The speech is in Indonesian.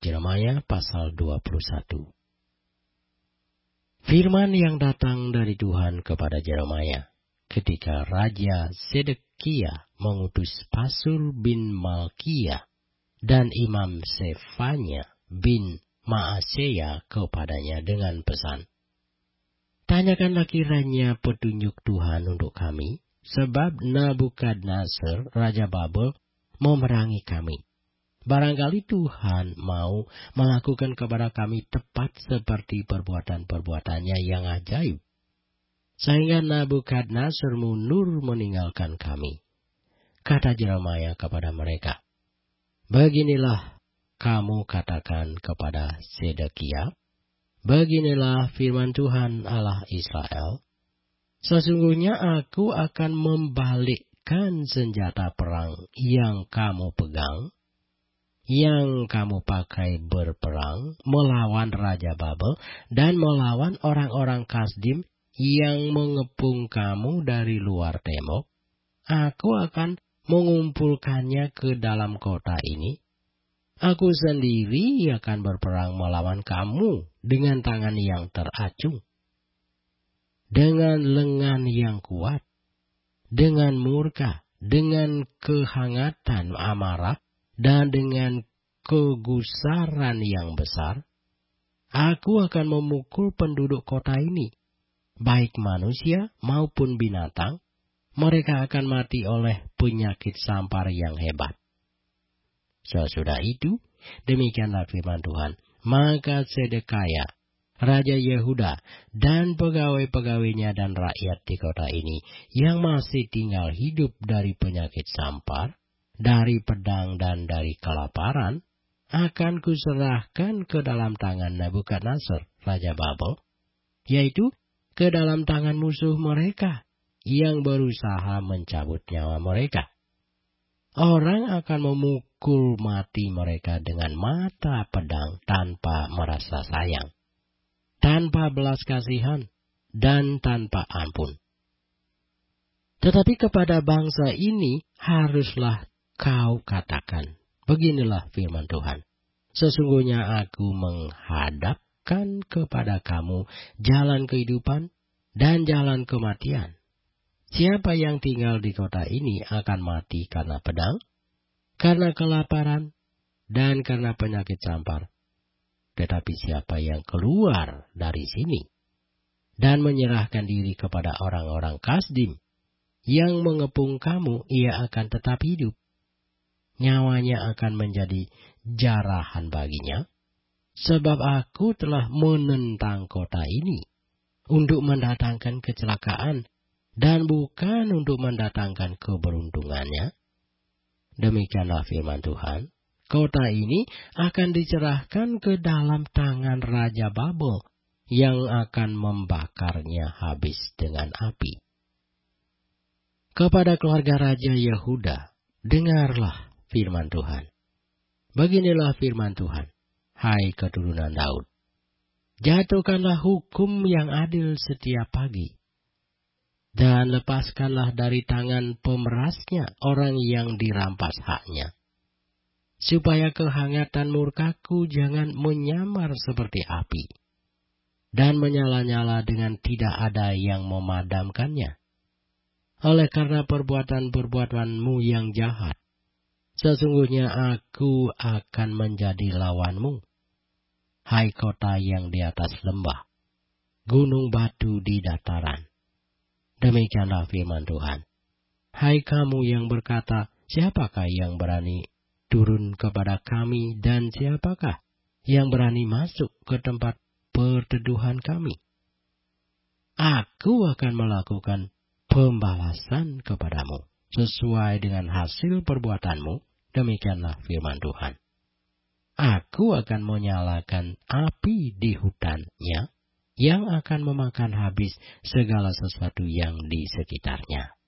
Yeremia pasal 21. Firman yang datang dari Tuhan kepada Yeremia ketika Raja Sedekia mengutus Pasul bin Malkia dan Imam Sefanya bin Maaseya kepadanya dengan pesan, "Tanyakanlah kiranya petunjuk Tuhan untuk kami, sebab Nabukadnezar, Raja Babel, memerangi kami. Barangkali Tuhan mau melakukan kepada kami tepat seperti perbuatan-perbuatannya yang ajaib, sehingga Nabukadnezar mundur meninggalkan kami." Kata Yeremia kepada mereka, "Beginilah kamu katakan kepada Sedekia, beginilah firman Tuhan Allah Israel, sesungguhnya aku akan membalikkan senjata perang yang kamu pegang, yang kamu pakai berperang melawan Raja Babel dan melawan orang-orang Kasdim yang mengepung kamu dari luar tembok. Aku akan mengumpulkannya ke dalam kota ini. Aku sendiri akan berperang melawan kamu dengan tangan yang teracung, dengan lengan yang kuat, dengan murka, dengan kehangatan amarah, dan dengan kegusaran yang besar. Aku akan memukul penduduk kota ini, baik manusia maupun binatang. Mereka akan mati oleh penyakit sampar yang hebat." Sesudah itu, demikianlah firman Tuhan. Maka Sedekia, Raja Yehuda, dan pegawai-pegawainya dan rakyat di kota ini yang masih tinggal hidup dari penyakit sampar, dari pedang dan dari kelaparan, akan kuserahkan ke dalam tangan Nabukadnezar, Raja Babel, yaitu ke dalam tangan musuh mereka yang berusaha mencabut nyawa mereka. Orang akan memukul mati mereka dengan mata pedang tanpa merasa sayang, tanpa belas kasihan, dan tanpa ampun. Tetapi kepada bangsa ini haruslah kau katakan, beginilah firman Tuhan, sesungguhnya aku menghadapkan kepada kamu jalan kehidupan dan jalan kematian. Siapa yang tinggal di kota ini akan mati karena pedang, karena kelaparan, dan karena penyakit sampar. Tetapi siapa yang keluar dari sini dan menyerahkan diri kepada orang-orang Kasdim yang mengepung kamu, ia akan tetap hidup. Nyawanya akan menjadi jarahan baginya, sebab aku telah menentang kota ini untuk mendatangkan kecelakaan dan bukan untuk mendatangkan keberuntungannya. Demikianlah firman Tuhan. Kota ini akan diserahkan ke dalam tangan Raja Babel yang akan membakarnya habis dengan api. Kepada keluarga Raja Yehuda, dengarlah firman Tuhan. Beginilah firman Tuhan, hai keturunan Daud. Jatuhkanlah hukum yang adil setiap pagi, dan lepaskanlah dari tangan pemerasnya orang yang dirampas haknya, supaya kehangatan murkaku jangan menyamar seperti api, dan menyala-nyala dengan tidak ada yang memadamkannya. Oleh karena perbuatan-perbuatanmu yang jahat, sesungguhnya aku akan menjadi lawanmu, hai kota yang di atas lembah, gunung batu di dataran. Demikianlah firman Tuhan. Hai kamu yang berkata, siapakah yang berani turun kepada kami, dan siapakah yang berani masuk ke tempat perteduhan kami? Aku akan melakukan pembalasan kepadamu sesuai dengan hasil perbuatanmu. Demikianlah firman Tuhan. Aku akan menyalakan api di hutannya, yang akan memakan habis segala sesuatu yang di sekitarnya.